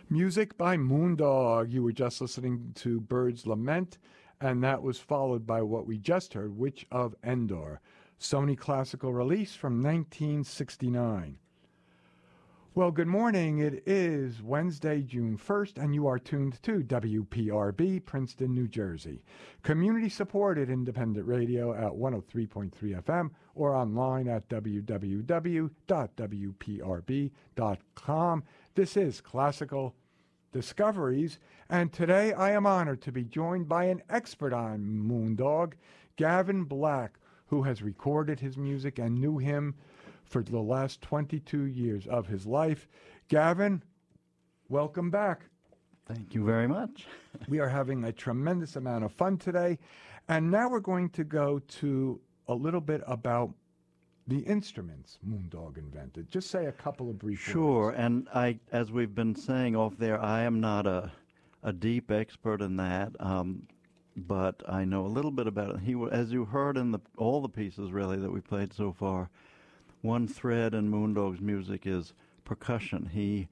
Music by Moondog. You were just listening to Bird's Lament, and that was followed by what we just heard, Witch of Endor, Sony classical release from 1969. Well, good morning. It is Wednesday, June 1st, and you are tuned to WPRB, Princeton, New Jersey. Community-supported independent radio at 103.3 FM or online at www.wprb.com. This is Classical Discoveries, and today I am honored to be joined by an expert on Moondog, Gavin Black, who has recorded his music and knew him for the last 22 years of his life. Gavin, welcome back. Thank you very much. We are having a tremendous amount of fun today, and now we're going to go to a little bit about the instruments Moondog invented. Just say a couple of brief Sure, words. and as we've been saying off there, I am not a deep expert in that, but I know a little bit about it. As you heard in all the pieces really that we played so far, one thread in Moondog's music is percussion. He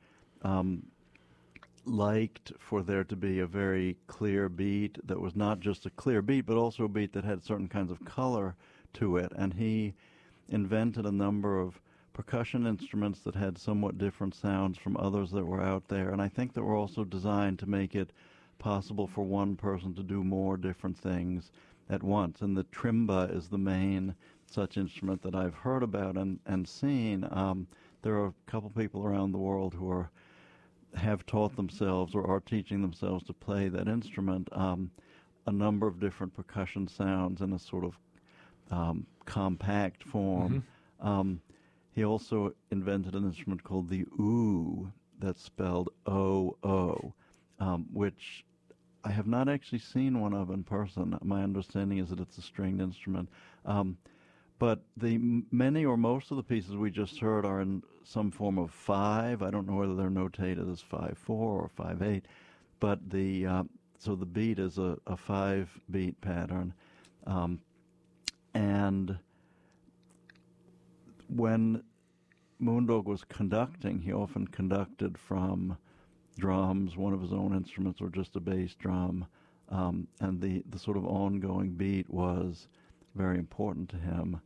liked for there to be a very clear beat that was not just a clear beat, but also a beat that had certain kinds of color to it. And he invented a number of percussion instruments that had somewhat different sounds from others that were out there. And I think that were also designed to make it possible for one person to do more different things at once. And the trimba is the main such instrument that I've heard about and seen. There are a couple people around the world who have taught themselves or are teaching themselves to play that instrument. A number of different percussion sounds in a sort of compact form. Mm-hmm. He also invented an instrument called the oud, that's spelled O-O, which I have not actually seen one of in person. My understanding is that it's a stringed instrument. But many or most of the pieces we just heard are in some form of 5. I don't know whether they're notated as 5/4 or 5/8, but so the beat is a 5-beat pattern. And when Moondog was conducting, he often conducted from drums, one of his own instruments, or just a bass drum, and the sort of ongoing beat was very important to him.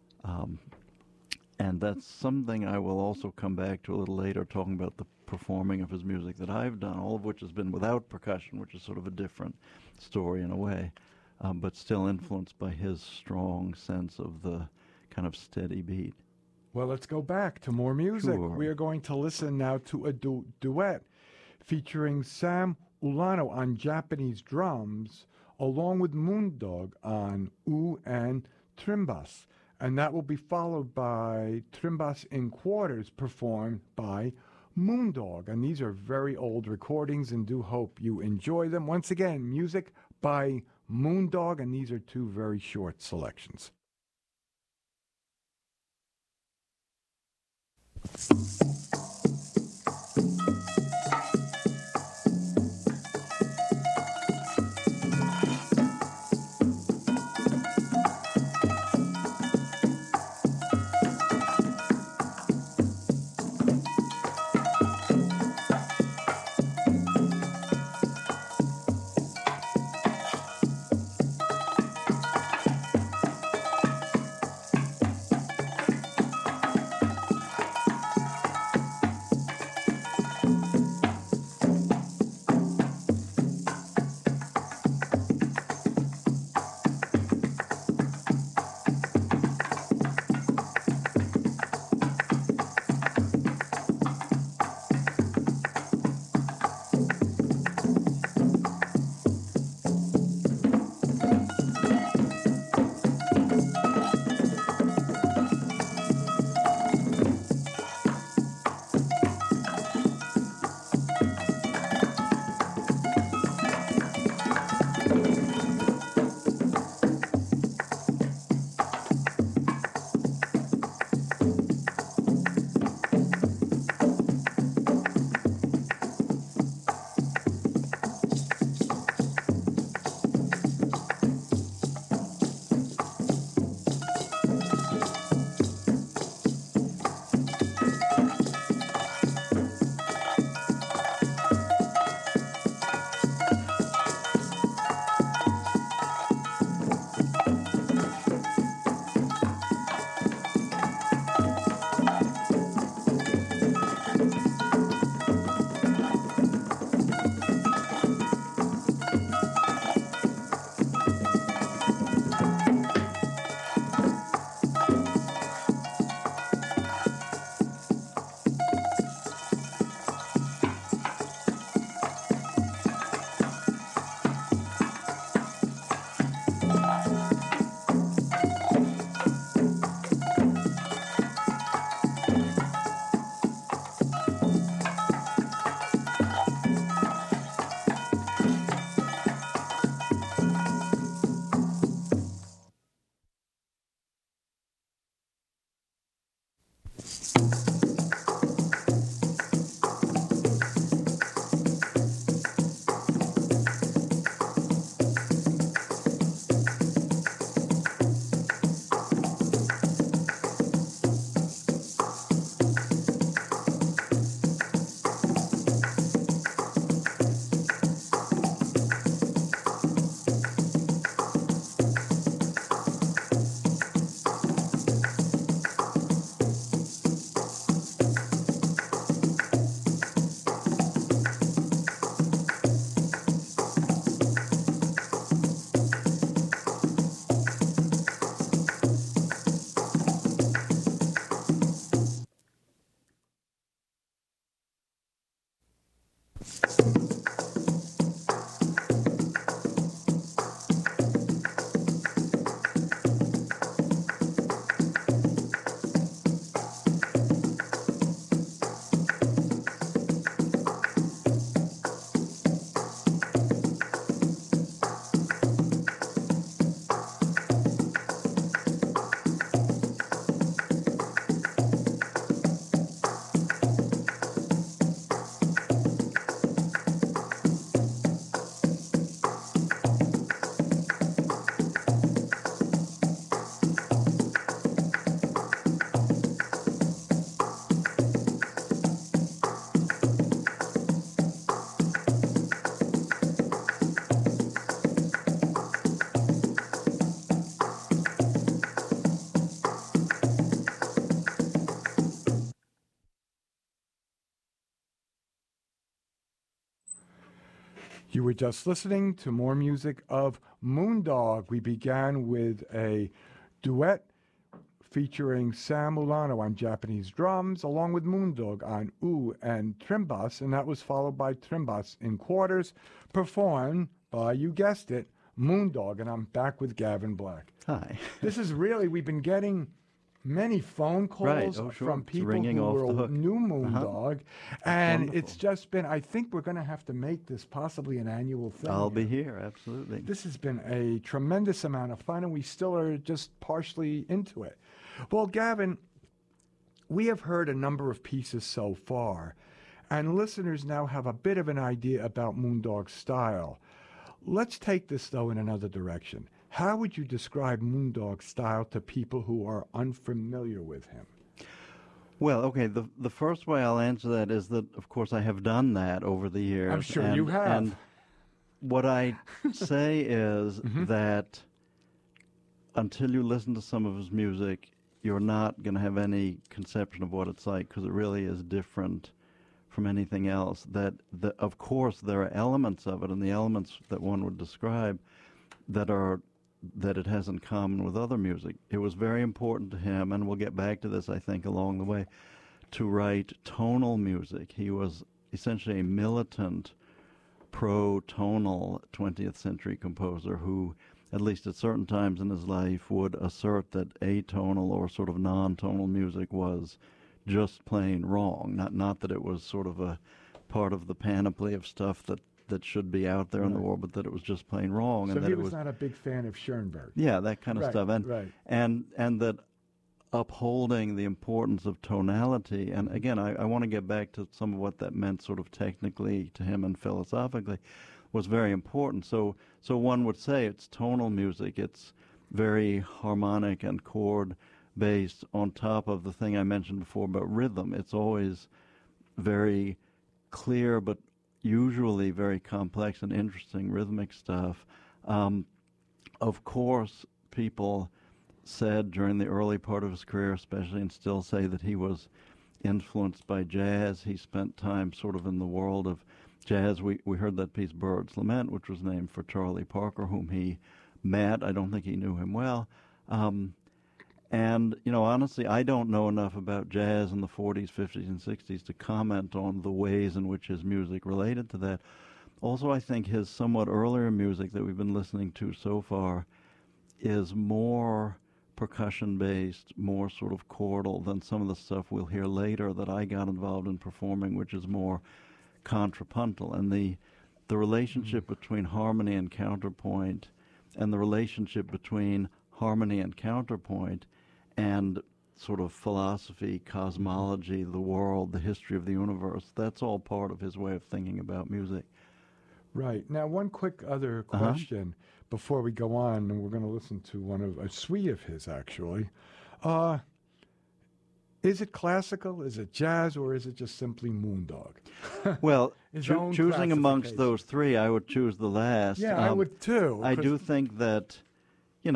And that's something I will also come back to a little later, talking about the performing of his music that I've done, all of which has been without percussion, which is sort of a different story in a way, but still influenced by his strong sense of the kind of steady beat. Well, let's go back to more music. Sure. We are going to listen now to a duet featuring Sam Ulano on Japanese drums, along with Moondog on oud and trimbas. And that will be followed by Trimbas in Quarters performed by Moondog. And these are very old recordings and do hope you enjoy them. Once again, music by Moondog, and these are two very short selections. You were just listening to more music of Moondog. We began with a duet featuring Sam Ulano on Japanese drums, along with Moondog on oud and trimbas, and that was followed by trimbas in quarters, performed by, you guessed it, Moondog. And I'm back with Gavin Black. Hi. This is really, we've been getting many phone calls from people who knew Moondog, and wonderful. It's just been, I think we're going to have to make this possibly an annual thing. I'll be here, absolutely. This has been a tremendous amount of fun, and we still are just partially into it. Well, Gavin, we have heard a number of pieces so far, and listeners now have a bit of an idea about Moondog's style. Let's take this, though, in another direction. How would you describe Moondog's style to people who are unfamiliar with him? Well, okay, the first way I'll answer that is that, of course, I have done that over the years. I'm sure you have. And what I say is that until you listen to some of his music, you're not going to have any conception of what it's like, because it really is different from anything else. Of course, there are elements of it, and the elements that one would describe that it has in common with other music. It was very important to him, and we'll get back to this, I think, along the way, to write tonal music. He was essentially a militant, pro-tonal 20th century composer who, at least at certain times in his life, would assert that atonal or sort of non-tonal music was just plain wrong. Not that it was sort of a part of the panoply of stuff that should be out there in the world, but that it was just plain wrong. So and that he it was not a big fan of Schoenberg. Yeah, that kind of stuff. And that upholding the importance of tonality, and again, I want to get back to some of what that meant sort of technically to him and philosophically, was very important. So one would say it's tonal music. It's very harmonic and chord based on top of the thing I mentioned before about rhythm. It's always very clear, but usually very complex and interesting rhythmic stuff. Of course, people said during the early part of his career especially, and still say, that he was influenced by jazz. He spent time sort of in the world of jazz. We heard that piece, Bird's Lament, which was named for Charlie Parker, whom he met. I don't think he knew him well. And, honestly, I don't know enough about jazz in the 40s, 50s, and 60s to comment on the ways in which his music related to that. Also, I think his somewhat earlier music that we've been listening to so far is more percussion-based, more sort of chordal than some of the stuff we'll hear later that I got involved in performing, which is more contrapuntal. And the relationship between harmony and counterpoint, and the relationship between harmony and counterpoint and sort of philosophy, cosmology, the world, the history of the universe, that's all part of his way of thinking about music. Right. Now, one quick other question before we go on, and we're going to listen to a suite of his, actually. Is it classical, is it jazz, or is it just simply Moondog? Well, choosing amongst those three, I would choose the last. Yeah, I would too. I do think that, and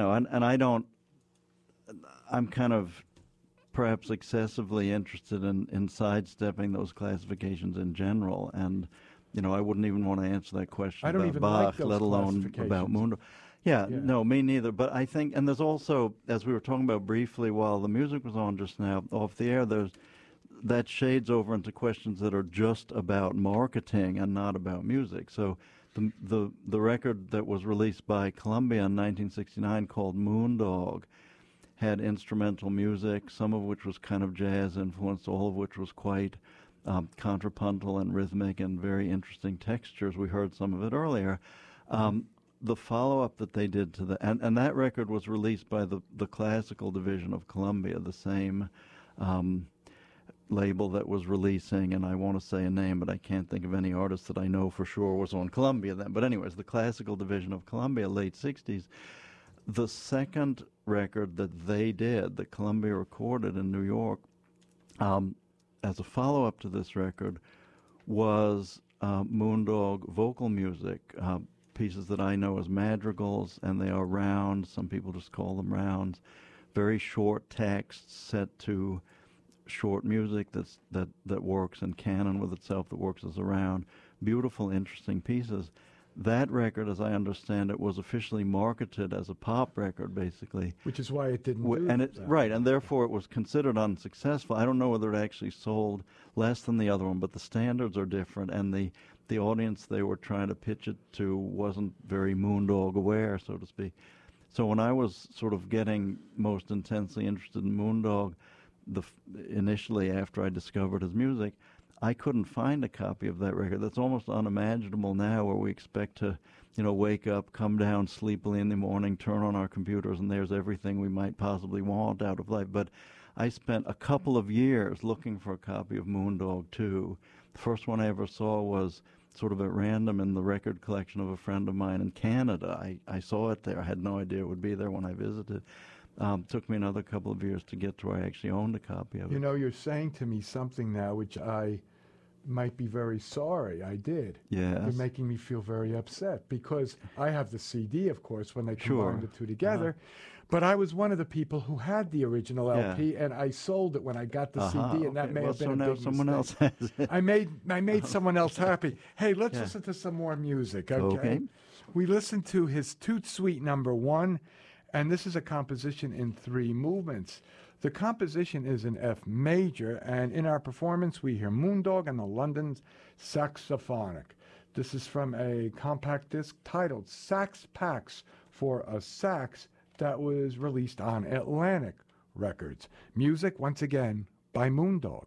I'm kind of perhaps excessively interested in sidestepping those classifications in general, and I wouldn't even want to answer that question about Bach, let alone about Moondog. Yeah, no, me neither. But I think, and there's also, as we were talking about briefly while the music was on just now, off the air, that shades over into questions that are just about marketing and not about music. So the record that was released by Columbia in 1969 called Moondog had instrumental music, some of which was kind of jazz influenced, all of which was quite contrapuntal and rhythmic and very interesting textures. We heard some of it earlier. The follow-up that they did to and that record was released by the classical division of Columbia, the same label that was releasing, and I want to say a name, but I can't think of any artist that I know for sure was on Columbia then. But anyways, the classical division of Columbia, late 60s, the second record that they did, that Columbia recorded in New York, as a follow-up to this record, was Moondog vocal music, pieces that I know as madrigals, and they are rounds. Some people just call them rounds. Very short texts set to short music that works in canon with itself, that works as a round. Beautiful, interesting pieces that record, as I understand it, was officially marketed as a pop record, basically. Which is why it didn't do And that. right, and therefore it was considered unsuccessful. I don't know whether it actually sold less than the other one, but the standards are different, and the audience they were trying to pitch it to wasn't very Moondog aware, so to speak. So when I was sort of getting most intensely interested in Moondog, initially after I discovered his music, I couldn't find a copy of that record. That's almost unimaginable now, where we expect to, wake up, come down sleepily in the morning, turn on our computers, and there's everything we might possibly want out of life. But I spent a couple of years looking for a copy of Moondog 2. The first one I ever saw was sort of at random in the record collection of a friend of mine in Canada. I saw it there. I had no idea it would be there when I visited. Took me another couple of years to get to where I actually owned a copy of it. You're saying to me something now which I might be very sorry I did. Yes. You're making me feel very upset because I have the CD, of course, when they combined the two together. But I was one of the people who had the original LP, and I sold it when I got the CD, and that may have been a big someone mistake. else has it. I made someone else happy. Hey, let's listen to some more music, okay? We listened to his Toot Suite number 1, and this is a composition in 3 movements. The composition is in F major, and in our performance we hear Moondog and the London Saxophonic. This is from a compact disc titled Sax Pax for a Sax that was released on Atlantic Records. Music, once again, by Moondog.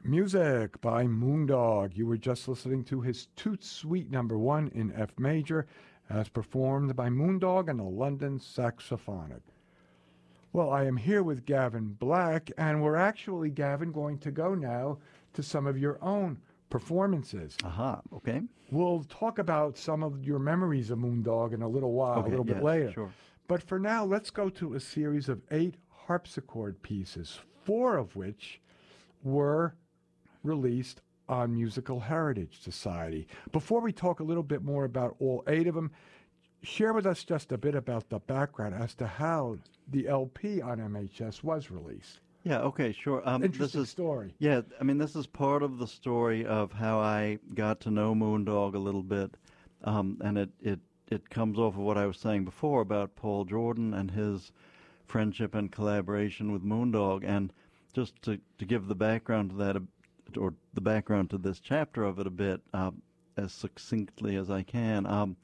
Music by Moondog. You were just listening to his Toot Suite #1 in F major, as performed by Moondog and the London Saxophonic. Well, I am here with Gavin Black, and we're actually, Gavin, going to go now to some of your own performances. Aha, okay. We'll talk about some of your memories of Moondog in a little while, Okay, a little bit yes, later. sure. But for now, let's go to a series of 8 harpsichord pieces, 4 of which were released on Musical Heritage Society. Before we talk a little bit more about all 8 of them, share with us just a bit about the background as to how the LP on MHS was released. Yeah, okay, sure. Interesting story. Yeah, I mean, this is part of the story of how I got to know Moondog a little bit, and it comes off of what I was saying before about Paul Jordan and his friendship and collaboration with Moondog. And just to give the background to that, or the background to this chapter of it a bit, as succinctly as I can,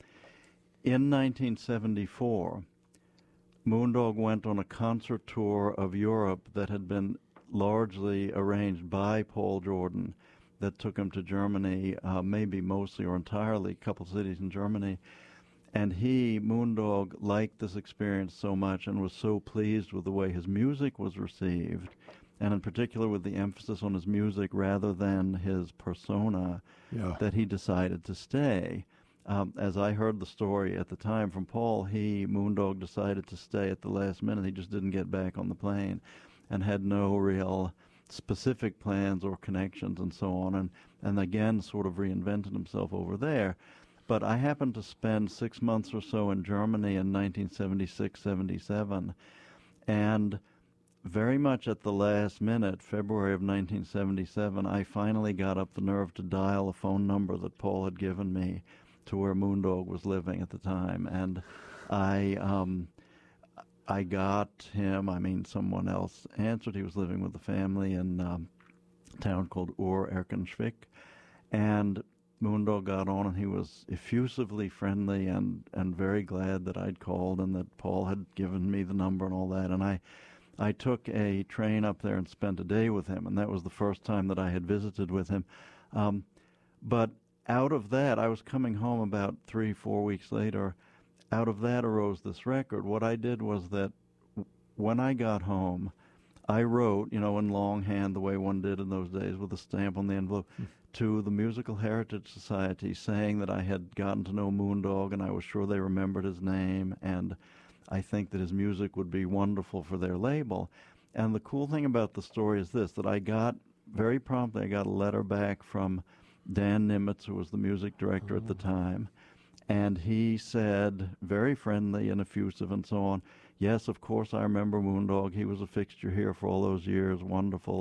in 1974, Moondog went on a concert tour of Europe that had been largely arranged by Paul Jordan, that took him to Germany, maybe mostly or entirely, a couple cities in Germany. And Moondog, liked this experience so much and was so pleased with the way his music was received, and in particular with the emphasis on his music rather than his persona, that he decided to stay. As I heard the story at the time from Paul, Moondog, decided to stay at the last minute. He just didn't get back on the plane and had no real specific plans or connections and so on, and again sort of reinvented himself over there. But I happened to spend 6 months or so in Germany in 1976-77, and very much at the last minute, February of 1977, I finally got up the nerve to dial a phone number that Paul had given me to where Moondog was living at the time, and I got him. Someone else answered. He was living with the family in a town called Ur-Erkenschwick, and Moondog got on, and he was effusively friendly and very glad that I'd called and that Paul had given me the number and all that. And I took a train up there and spent a day with him, and that was the first time that I had visited with him. But out of that, I was coming home about 3-4 weeks later. Out of that arose this record. What I did was that when I got home, I wrote, in longhand, the way one did in those days, with a stamp on the envelope, to the Musical Heritage Society, saying that I had gotten to know Moondog and I was sure they remembered his name, and I think that his music would be wonderful for their label. And the cool thing about the story is this, that I got very promptly, I got a letter back from Dan Nimitz, who was the music director at the time, and he said, very friendly and effusive and so on, yes, of course I remember Moondog. He was a fixture here for all those years, wonderful,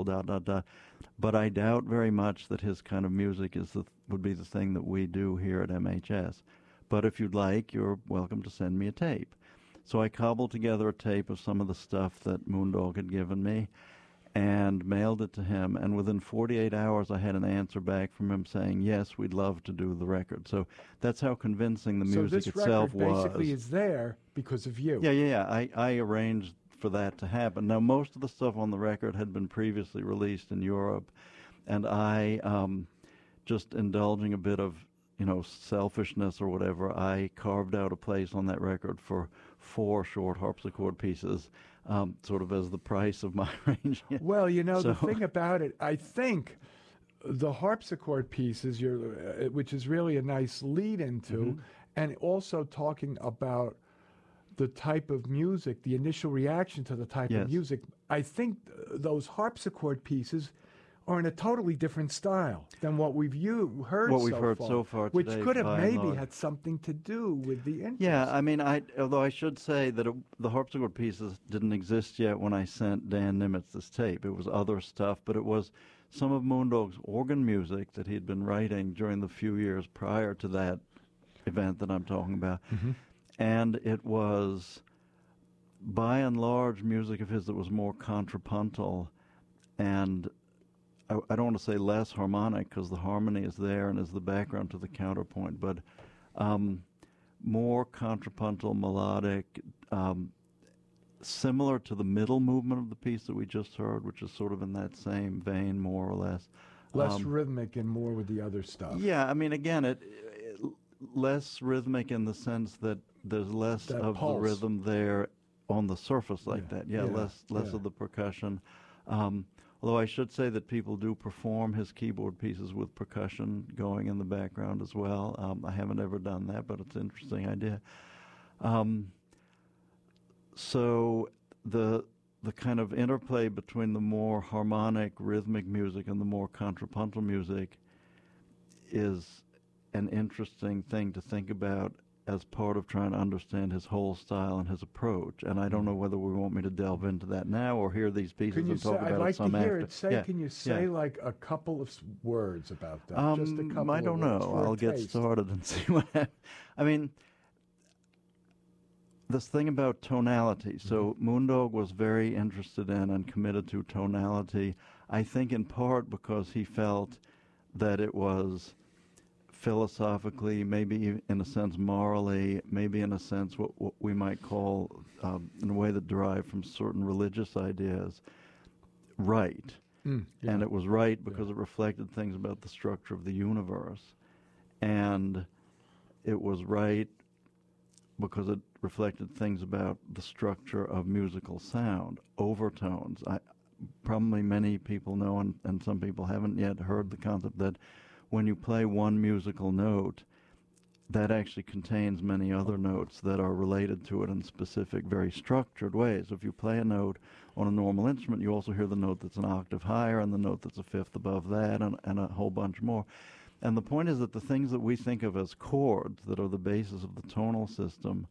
but I doubt very much that his kind of music would be the thing that we do here at MHS. But if you'd like, you're welcome to send me a tape. So I cobbled together a tape of some of the stuff that Moondog had given me and mailed it to him, and within 48 hours I had an answer back from him saying, yes, we'd love to do the record. So that's how convincing the music itself was. So this record basically is there because of you. Yeah. I arranged for that to happen. Now, most of the stuff on the record had been previously released in Europe, and I, just indulging a bit of, selfishness or whatever, I carved out a place on that record for 4 short harpsichord pieces, sort of as the price of my arrangement. Well, the thing about it, I think the harpsichord pieces, which is really a nice lead into, and also talking about the type of music, the initial reaction to the type of music, I think those harpsichord pieces are in a totally different style than what we've heard so far, which today, could have maybe had something to do with the interest. Yeah, although I should say that the harpsichord pieces didn't exist yet when I sent Dan Nimitz this tape. It was other stuff, but it was some of Moondog's organ music that he'd been writing during the few years prior to that event that I'm talking about. And it was, by and large, music of his that was more contrapuntal and I don't want to say less harmonic, because the harmony is there and is the background to the counterpoint, but more contrapuntal, melodic, similar to the middle movement of the piece that we just heard, which is sort of in that same vein, more or less. Less rhythmic and more with the other stuff. Yeah, I mean, again, it less rhythmic in the sense that there's less That of pulse. the rhythm there on the surface like Yeah, that. Yeah, yeah, less yeah. of the percussion. Although I should say that people do perform his keyboard pieces with percussion going in the background as well. I haven't ever done that, but it's an interesting idea. So the kind of interplay between the more harmonic, rhythmic music and the more contrapuntal music is an interesting thing to think about as part of trying to understand his whole style and his approach. And I don't know whether we want me to delve into that now or hear these pieces Can you and say? talk I'd about like it some to hear after. it. Say, Yeah, can you say yeah. like a couple of words about that? Just a couple. I don't of words know. for a I'll get taste. started and see what happens. I mean, this thing about tonality. So Moondog was very interested in and committed to tonality, I think in part because he felt that it was philosophically, maybe in a sense morally, maybe in a sense what we might call, in a way that derived from certain religious ideas, right. Yeah. And it was right because it reflected things about the structure of the universe. And it was right because it reflected things about the structure of musical sound, overtones. Probably many people know, and some people haven't yet heard the concept that when you play one musical note, that actually contains many other notes that are related to it in specific, very structured ways. If you play a note on a normal instrument, you also hear the note that's an octave higher and the note that's a fifth above that and a whole bunch more. And the point is that the things that we think of as chords that are the basis of the tonal system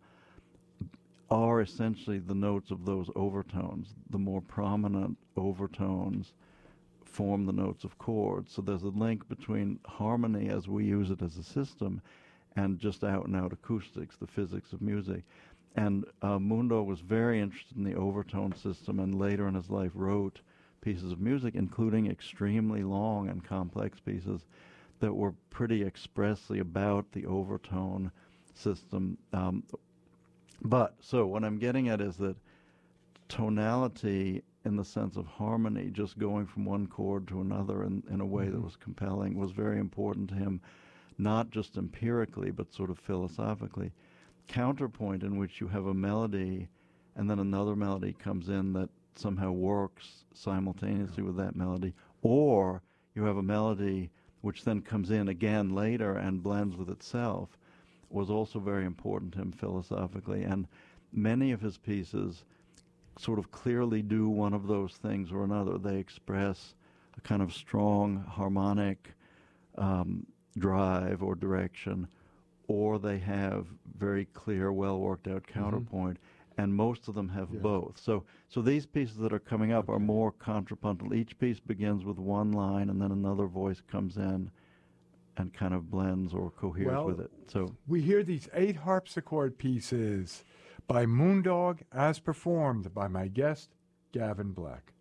are essentially the notes of those overtones. The more prominent overtones form the notes of chords. So there's a link between harmony as we use it as a system and just out-and-out acoustics, the physics of music. And Moondog was very interested in the overtone system and later in his life wrote pieces of music, including extremely long and complex pieces that were pretty expressly about the overtone system. But so what I'm getting at is that tonality in the sense of harmony, just going from one chord to another in a way that was compelling, was very important to him, not just empirically, but sort of philosophically. Counterpoint in which you have a melody and then another melody comes in that somehow works simultaneously with that melody, or you have a melody which then comes in again later and blends with itself, was also very important to him philosophically. And many of his pieces sort of clearly do one of those things or another. They express a kind of strong harmonic drive or direction, or they have very clear, well worked out counterpoint, and most of them have both. So these pieces that are coming up are more contrapuntal. Each piece begins with one line and then another voice comes in and kind of blends or coheres with it. So we hear these 8 harpsichord pieces by Moondog as performed by my guest, Gavin Black.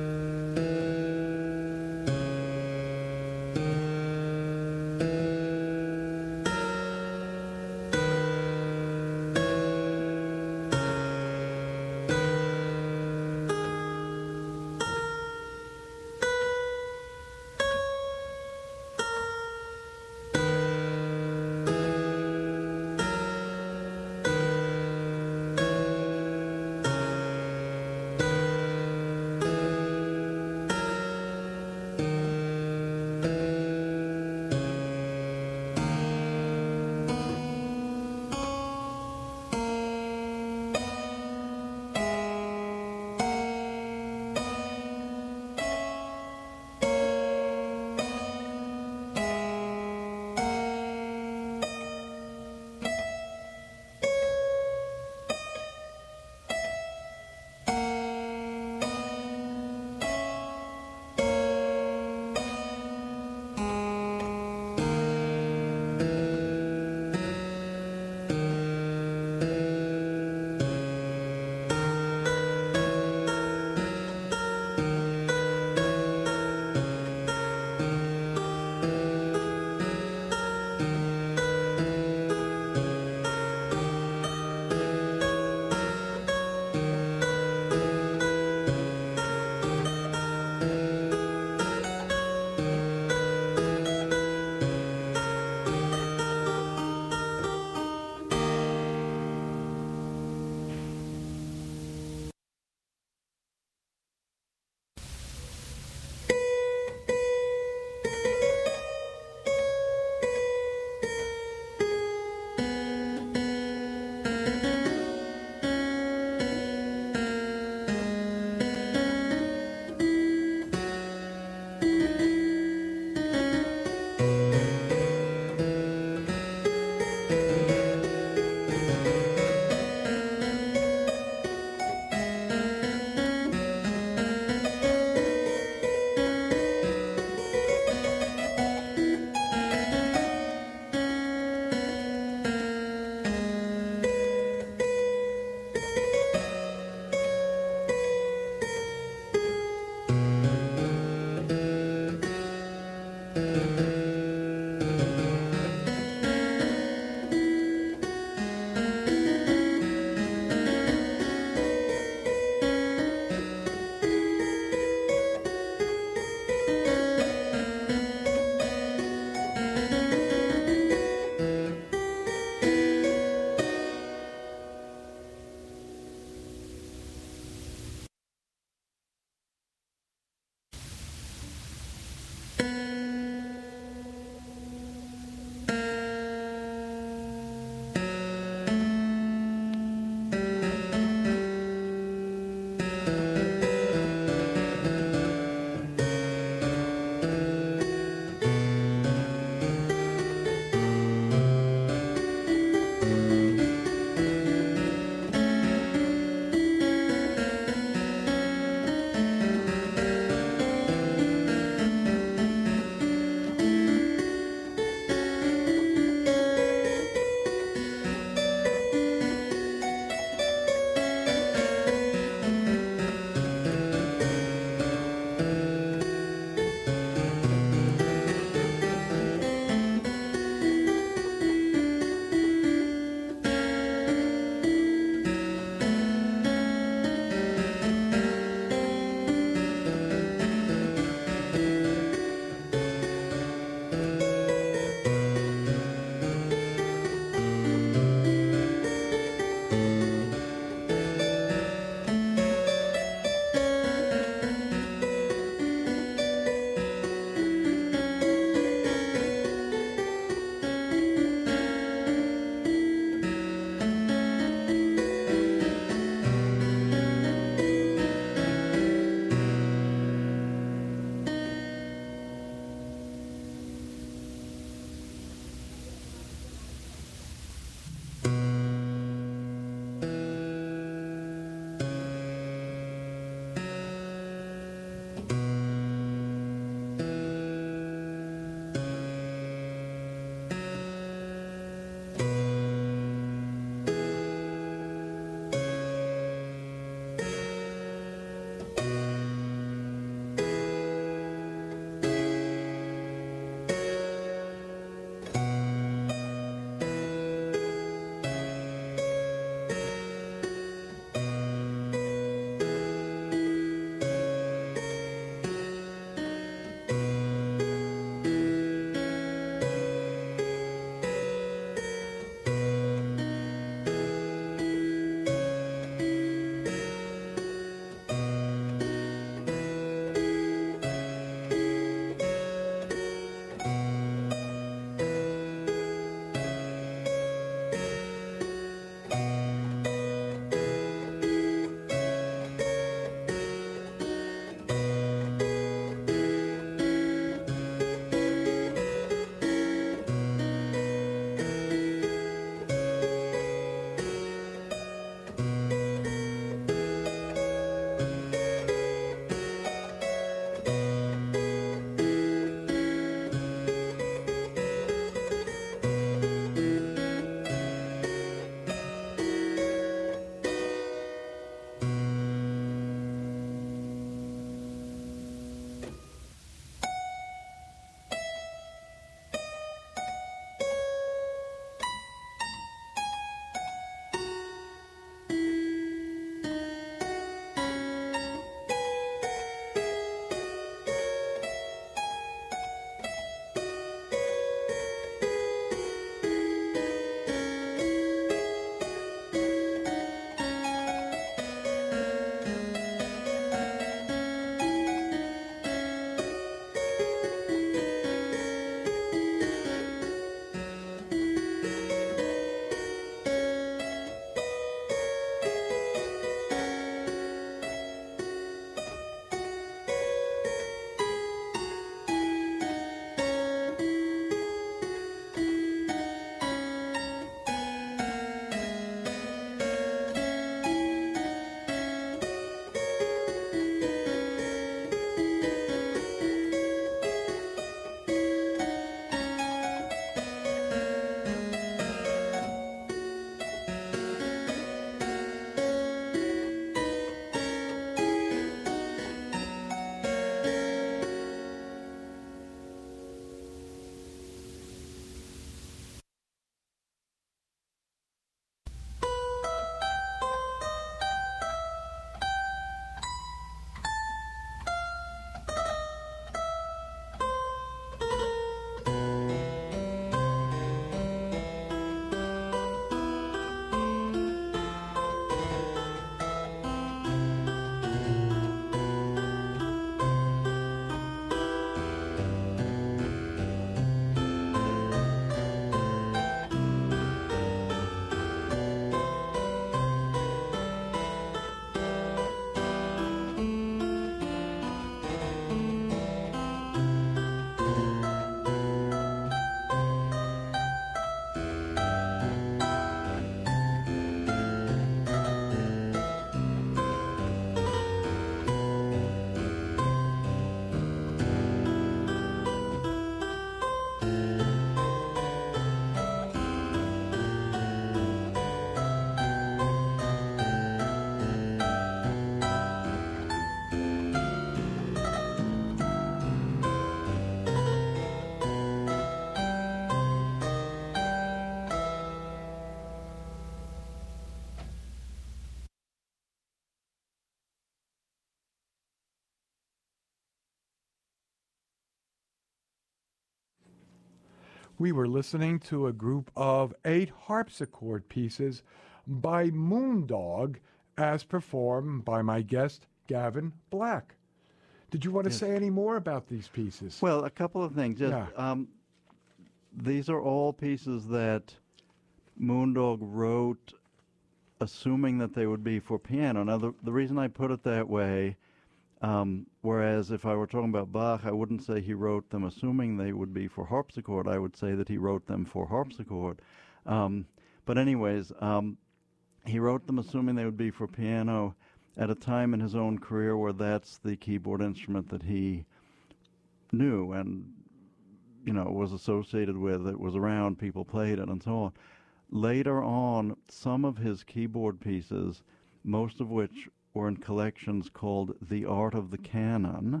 We were listening to a group of 8 harpsichord pieces by Moondog as performed by my guest, Gavin Black. Did you want to say any more about these pieces? Well, a couple of things. Just, these are all pieces that Moondog wrote assuming that they would be for piano. Now, the reason I put it that way, whereas if I were talking about Bach, I wouldn't say he wrote them assuming they would be for harpsichord. I would say that he wrote them for harpsichord. But anyways, he wrote them assuming they would be for piano at a time in his own career where that's the keyboard instrument that he knew and, was associated with. It was around, people played it, and so on. Later on, some of his keyboard pieces, most of which were in collections called The Art of the Canon,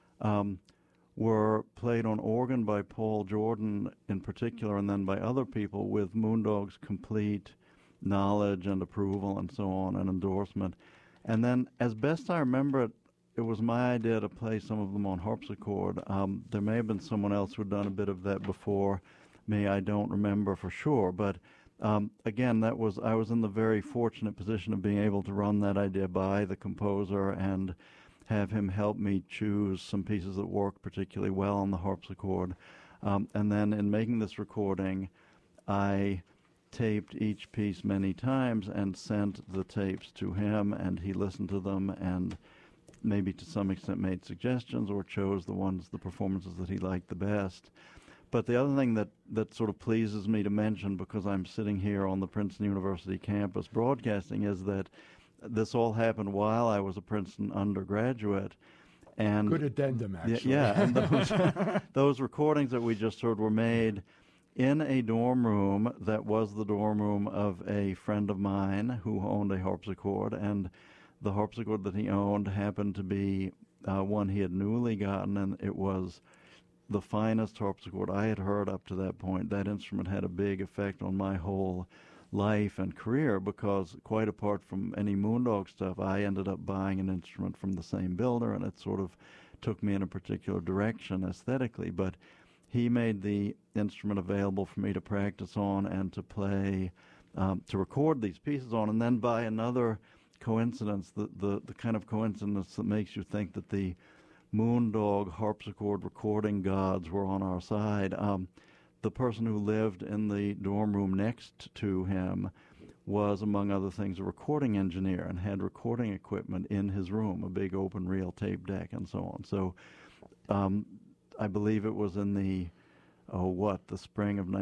were played on organ by Paul Jordan in particular, and then by other people with Moondog's complete knowledge and approval and so on and endorsement. And then, as best I remember it, it was my idea to play some of them on harpsichord. There may have been someone else who'd done a bit of that before me. I don't remember for sure. But again, I was in the very fortunate position of being able to run that idea by the composer and have him help me choose some pieces that worked particularly well on the harpsichord. And then in making this recording, I taped each piece many times and sent the tapes to him, and he listened to them and maybe to some extent made suggestions or chose the performances that he liked the best. But the other thing that sort of pleases me to mention, because I'm sitting here on the Princeton University campus broadcasting, is that this all happened while I was a Princeton undergraduate. And good addendum, actually. And those recordings that we just heard were made in a dorm room that was the dorm room of a friend of mine who owned a harpsichord, and the harpsichord that he owned happened to be one he had newly gotten, and it was the finest harpsichord I had heard up to that point. That instrument had a big effect on my whole life and career because, quite apart from any Moondog stuff, I ended up buying an instrument from the same builder, and it sort of took me in a particular direction aesthetically. But he made the instrument available for me to practice on and to play, to record these pieces on. And then by another coincidence, the kind of coincidence that makes you think that the Moondog harpsichord recording gods were on our side, the person who lived in the dorm room next to him was, among other things, a recording engineer and had recording equipment in his room, a big open reel tape deck and so on. So I believe it was in the spring of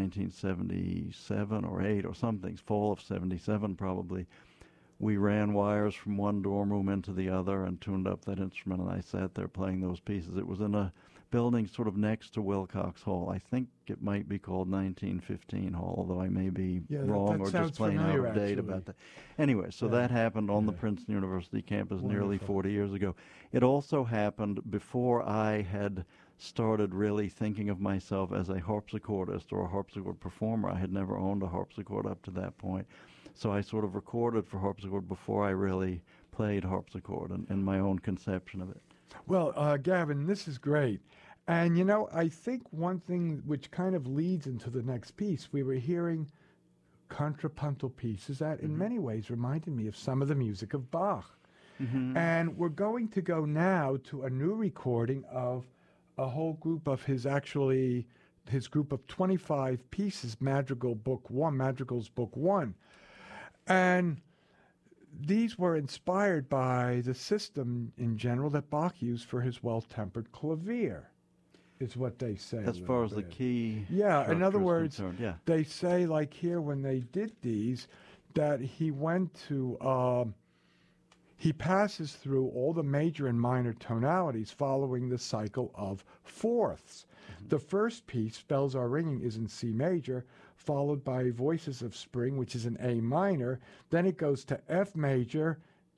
1977 or 8 or something, fall of 77 probably. We ran wires from one dorm room into the other and tuned up that instrument, and I sat there playing those pieces. It was in a building sort of next to Wilcox Hall. I think it might be called 1915 Hall, although I may be wrong or just plain out of date about that. Anyway, so that happened on the Princeton University campus nearly 40 years ago. It also happened before I had started really thinking of myself as a harpsichordist or a harpsichord performer. I had never owned a harpsichord up to that point. So I sort of recorded for harpsichord before I really played harpsichord and my own conception of it. Well, Gavin, this is great. And, I think one thing which kind of leads into the next piece, we were hearing contrapuntal pieces that in many ways reminded me of some of the music of Bach. And we're going to go now to a new recording of a whole group of his group of 25 pieces, Madrigals Book 1. And these were inspired by the system in general that Bach used for his well-tempered clavier, is what they say. As far as the key. Yeah, in other words, concerned, they say, like here when they did these, that he went to, he passes through all the major and minor tonalities following the cycle of fourths. The first piece, Bells Are Ringing, is in C major, followed by Voices of Spring, which is in A minor. Then it goes to F major,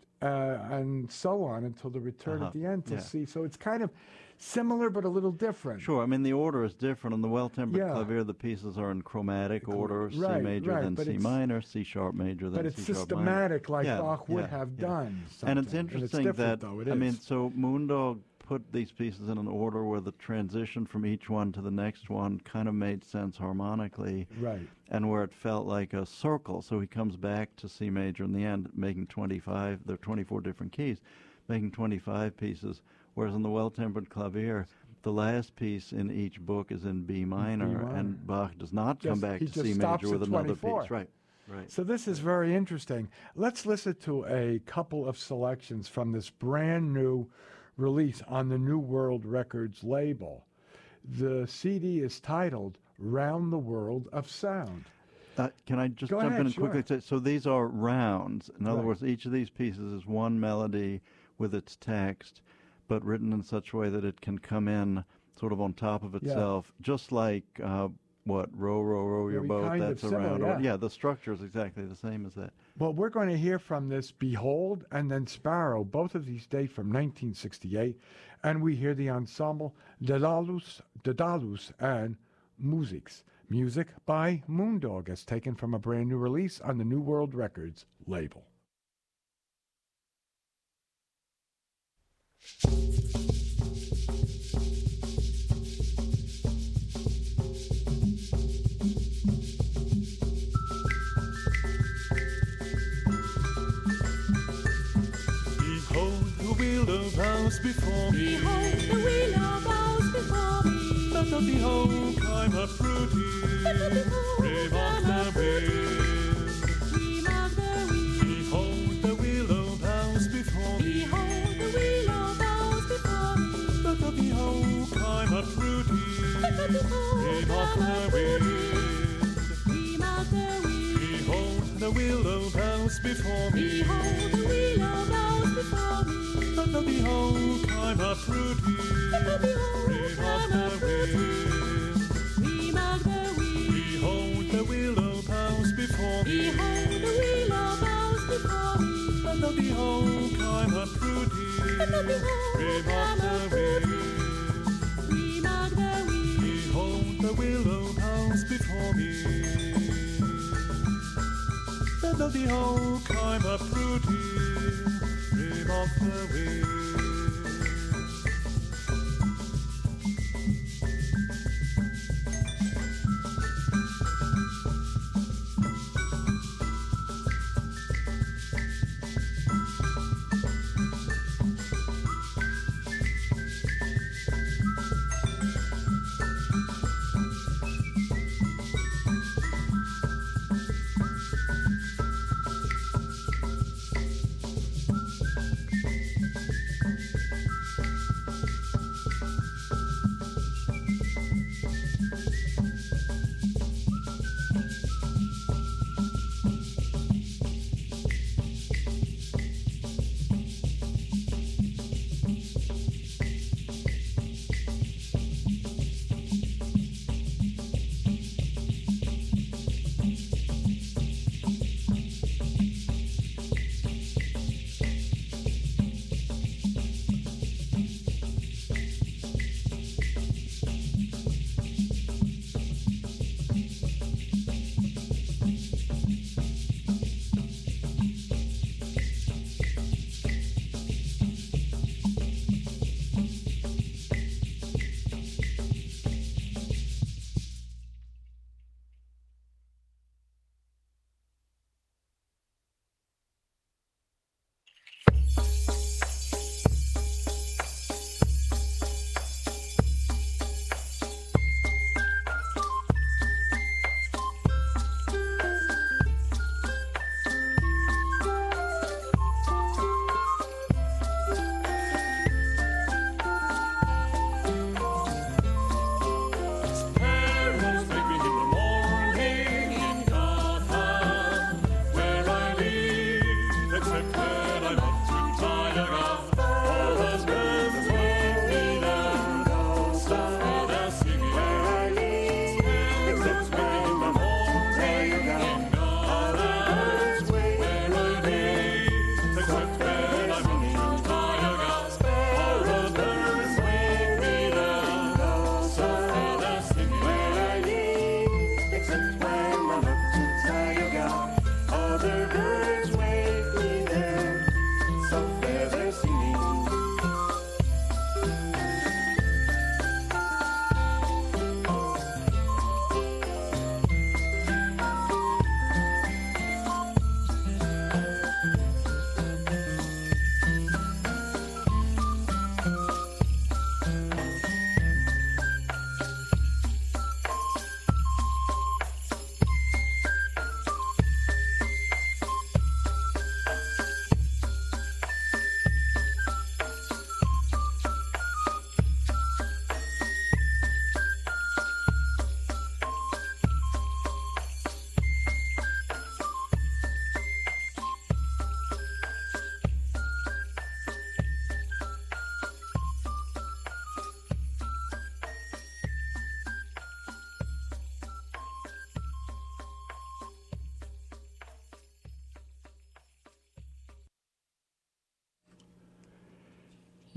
and so on until the return at the end to C. So it's kind of similar but a little different. Sure. I mean, the order is different. On the well-tempered clavier, the pieces are in chromatic order, C major, then C minor, C sharp major, then C sharp minor. But it's systematic like Bach would have done something. And it's interesting that, so Moondog put these pieces in an order where the transition from each one to the next one kind of made sense harmonically. Right. And where it felt like a circle. So he comes back to C major in the end, making 25, there are 24 different keys, making 25 pieces. Whereas in the Well-Tempered Clavier, the last piece in each book is in B minor, and Bach does not come back to C major with another piece. Right. Right. So this is very interesting. Let's listen to a couple of selections from this brand new release on the New World Records label. The CD is titled Round the World of Sound. Can I just Go jump ahead, in and quickly say, so these are rounds. In other Right. words, each of these pieces is one melody with its text, but written in such a way that it can come in sort of on top of itself, just like row, row, row your Very boat, kind that's of similar, around. yeah. The structure is exactly the same as that. Well, we're going to hear from this Behold and then Sparrow. Both of these date from 1968. And we hear the ensemble Dedalus and Musics. Music by Moondog, as taken from a brand new release on the New World Records label. Behold the willow bows before me. Behold the willow bows before me. Let the behold climb up fruity. Let the behold Remark climb up the wind. Remark the wind. Behold the willow bows before me. Behold the willow bows before me. Let the behold climb up fruity. Let the behold Remark climb the up wind. Remark the wind. Behold the willow bows before me. Behold the willow bows before me. Let the behold climb up fruity. Let the behold Remark climb up the wind. Remark the wind. Behold the willow bows before me. Behold the willow bows before me. Let the behold climb up fruity. Let the behold Remark climb up the wind. Remark the wind. Behold the willow bows before me. Let the behold climb up fruity. Remark the wind.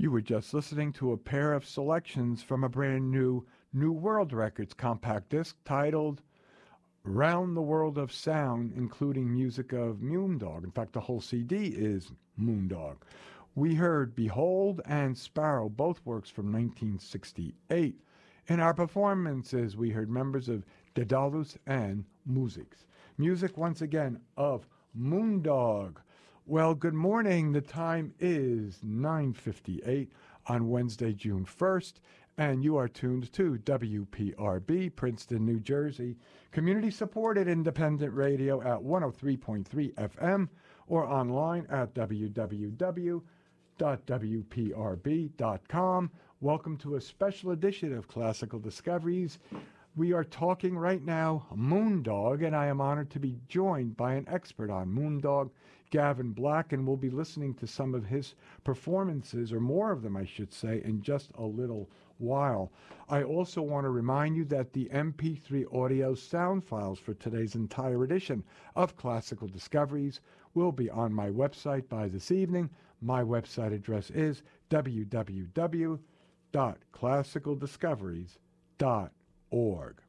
You were just listening to a pair of selections from a brand new New World Records compact disc titled Round the World of Sound, including music of Moondog. In fact, the whole CD is Moondog. We heard Behold and Sparrow, both works from 1968. In our performances, we heard members of Daedalus and Musics. Music, once again, of Moondog. Well, good morning. The time is 9:58 on Wednesday, June 1st, and you are tuned to WPRB, Princeton, New Jersey, community-supported independent radio at 103.3 FM or online at www.wprb.com. Welcome to a special edition of Classical Discoveries. We are talking right now Moondog, and I am honored to be joined by an expert on Moondog, Gavin Black, and we'll be listening to some of his performances, or more of them, I should say, in just a little while. I also want to remind you that the MP3 audio sound files for today's entire edition of Classical Discoveries will be on my website by this evening. My website address is www.classicaldiscoveries.org.